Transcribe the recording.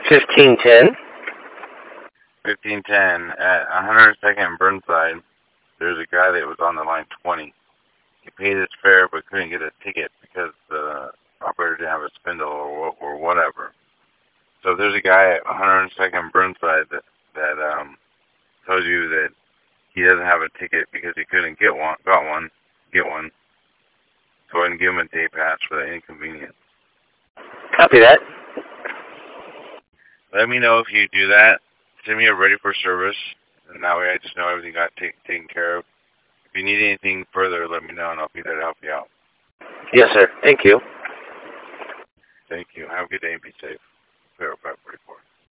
1510. 1510 at 102nd and Burnside. There's a guy that was on the line 20. He paid his fare but couldn't get a ticket because the operator didn't have a spindle or whatever. So there's a guy at 102nd Burnside that tells you that he doesn't have a ticket because he couldn't get one. Go ahead and give him a day pass for the inconvenience. Copy that. Let me know if you do that. Send me a ready for service, and that way I just know everything got taken care of. If you need anything further, let me know, and I'll be there to help you out. Yes, sir. Thank you. Thank you. Have a good day and be safe. Clear up 44.